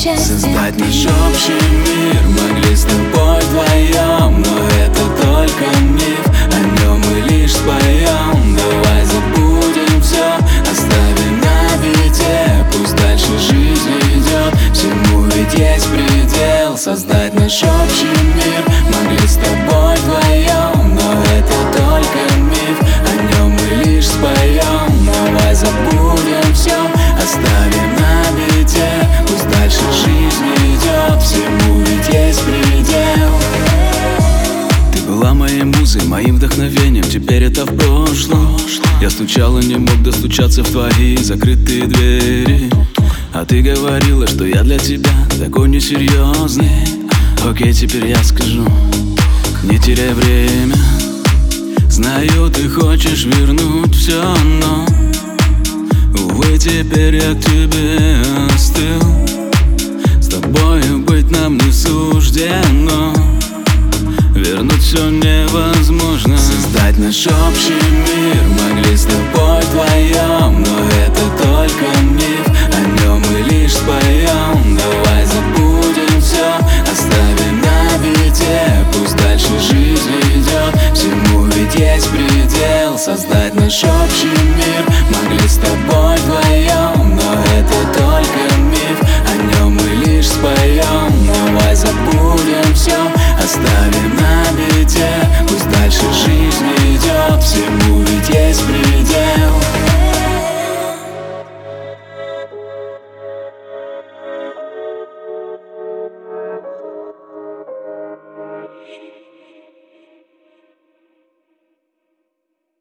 счастье. Создать наш общий мир могли с тобой вдвоем, но это только миф, о нем мы лишь споем. Давай забудем все, оставим на беде, пусть дальше жизнь идет, всему ведь есть предел. Создать наш общий мир могли с тобой вдвоем, но это только миф, о нем мы лишь споем. Давай забудем все, оставим на беде, пусть дальше жизнь идет, всему ведь есть предел. Ты была моей музой, моим вдохновением, теперь это в прошлом. Я стучал и не мог достучаться в твои закрытые двери, а ты говорила, что я для тебя такой несерьезный. Окей, теперь я скажу, не теряй время. Знаю, ты хочешь вернуть все, но увы, теперь я к тебе остыл. С тобою быть нам не суждено, вернуть все невозможно. Создать наш общий мир могли с тобой вдвоем, но это только миф, о нем мы лишь споем. Давай забудем все, оставим на беде, пусть дальше жизнь идет, всему ведь есть предел. Создать наш общий